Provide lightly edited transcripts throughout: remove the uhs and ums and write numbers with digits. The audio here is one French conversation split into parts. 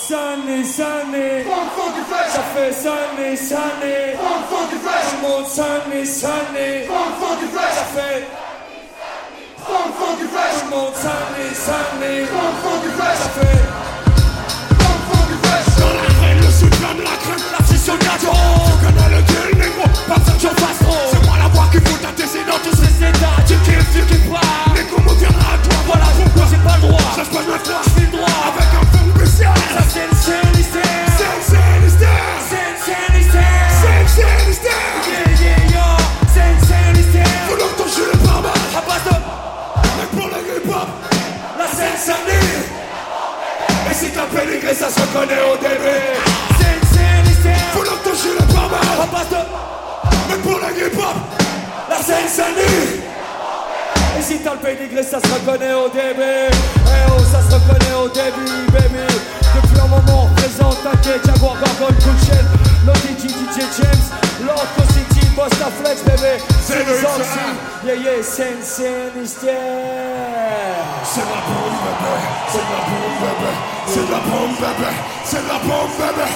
Sunny, Sunny, ça fait Sunny, Sunny, tout le monde Sunny, Sunny, ça fait tout le monde Sunny, Sunny, ça fait dans l'arène, le soutien de la crème, la session de gâteau. Tu connais le deal, négro, pas besoin que j'en fasse trop. C'est moi la voix qui fout d'antécédents, tous ces états. Tu kiffes pas, négro me viendra à toi. Voilà pourquoi j'ai pas le droit, ça se passe ma foi, je fais le droit. Avec un fond spécial, ça c'est le Sinistère. Yeah, yeah, yo, Sinistère. Faut donc ton jeu les barbares. À base de mec pour la hip-hop, la Seine-Saint-Denis. et si t'as pénigré, ça se reconnaît au début. Sinistère. Faut donc ton jeu les barbares. À base de mec pour la hip-hop, la Seine-Saint-Denis. Et si t'as le pédigré, ça se reconnaît au début. Eh oh, ça se reconnaît au début, baby. Depuis un moment, on représente Taquet, Jaguar, Gargoyle, Coolchen, Lodi, DJ James, Lord City, Bosta Flex, bébé. C'est le Zanzi, yeah, yeah, Sinistère. c'est de la bombe, bébé. C'est de la bombe, bébé. C'est de la bombe, bébé. C'est de la bombe, bébé.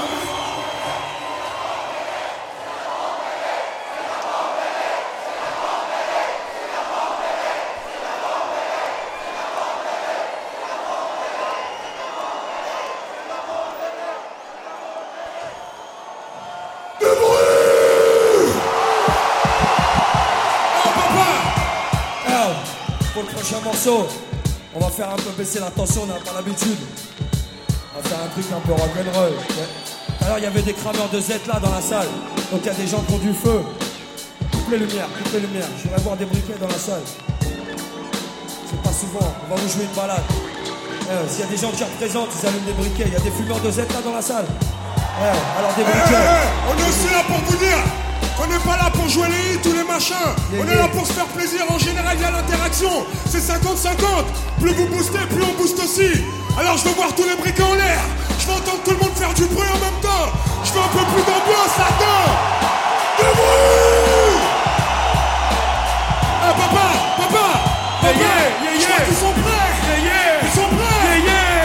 Pour le prochain morceau, on va faire un peu baisser la tension, on n'a pas l'habitude. On va faire un truc un peu rock'n'roll. Alors il y avait des crameurs de Z là dans la salle, donc il y a des gens qui ont du feu. Coupe les lumières, je vais voir des briquets dans la salle. C'est pas souvent, on va vous jouer une balade. S'il y a des gens qui représentent, ils allument des briquets. Il y a des fumeurs de Z là dans la salle. Alors des briquets. On est aussi là pour vous dire qu'on n'est pas là pour jouer les hits ou les machins. On est là pour se faire plaisir. En général, il y a l'interaction. C'est 50-50. Plus vous boostez, plus on booste aussi. Alors je